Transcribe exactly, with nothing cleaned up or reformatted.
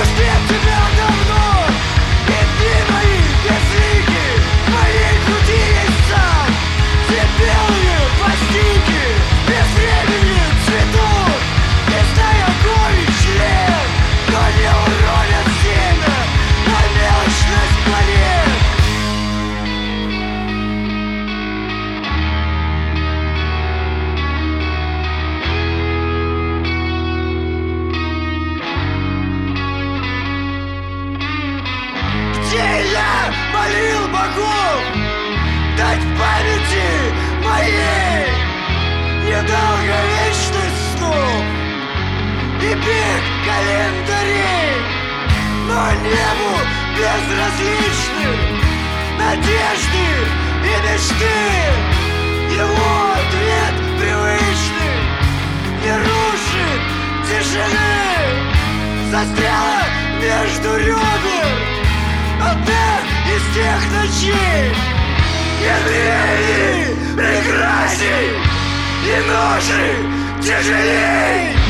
рассвет тебя давно, и дни мои безлики, в моей груди есть сам. Все белые пластинки без времени цветут, листая горечь лет, но не уронят семя на мелочность планет. Где я молил богов дать памяти моей недолговечность снов и бег календарей, но небу безразличны надежды и мечты. Его ответ привычный не рушит тишины, застряла между ребер одна из тех ночей. Медленней, прекрасней и ножи тяжелей.